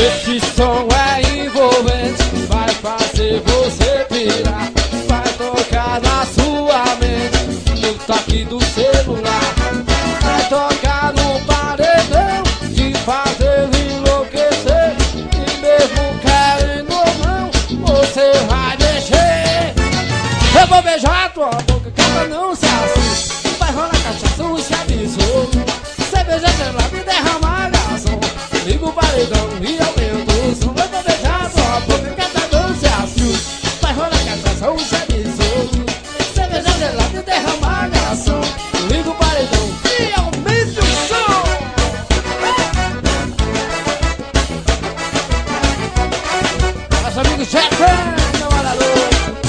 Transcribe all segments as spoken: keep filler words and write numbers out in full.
Esse som é envolvente, vai fazer você pirar. Vai tocar na sua mente, no toque do celular. Vai tocar no paredão, te fazer enlouquecer. E mesmo querendo ou não, você vai mexer. Eu vou beijar tua boca, canta não se assuste. Vai rolar cachaça, o avisou. Você beija gelado e derrama garçom. Liga o paredão e aumenta o som. Eu vou beijar tua boca, canta não se assuste. Vai rolar cachaça, o avisou. Você beija gelado e derrama garçom. Liga o paredão e aumenta o som. Nosso amigo chefe, namorador.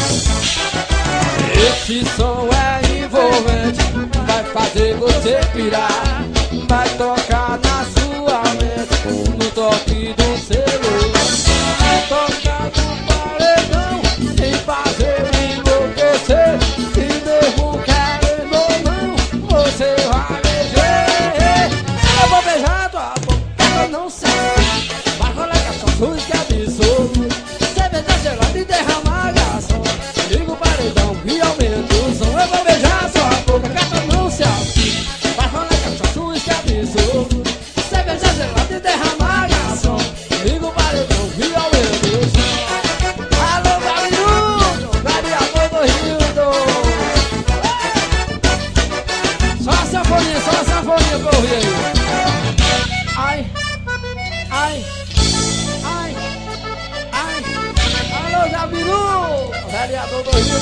Esse som é envolvente, vai fazer você pirar. Vai tocar na sua mente, no toque do celular. Vai tocar no paredão, sem fazer enlouquecer. E mesmo querendo ou não, você vai mexer. Eu vou beijar tua boca, não sei. Vai rolar cachaça, que avisou. Você beija gelado e derrama garçom. Liga o paredão e aumenta o som. Eu vou beijar sua boca, gata não se assuste. Vai rolar cachaça, que avisou. Você beija gelado e derrama garçom. Liga o paredão e aumenta o som. Alô, Gabirudo, vereador do Rio do... Só a sanfoninha, só a sanfoninha pra ouvir aí. Ai, ai, ai, ai. Alô, Gabirudo, vereador do Rio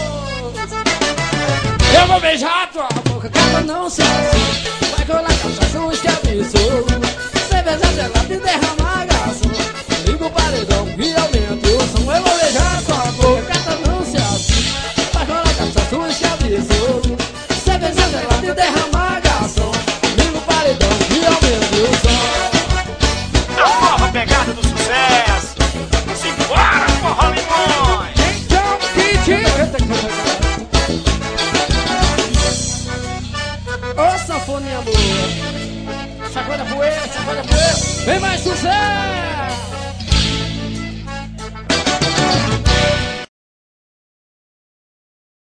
do... Eu vou beijar tua boca, canta não se assuste. Vai colar cachaça, que avisou. Você beija gelado e derrama garçom. Liga o paredão e aumenta o som. Eu vou beijar tua boca, canta não se assuste. Vai colar cachaça, que avisou. Você beija gelado e derrama garçom. Liga o paredão e aumenta o som. A nova pegada do sucesso. Simbora, forró limões. Então, Kid. Ô, sanfoninha boa. Sacode a poeira, sacode a poeira. Vem mais sucesso.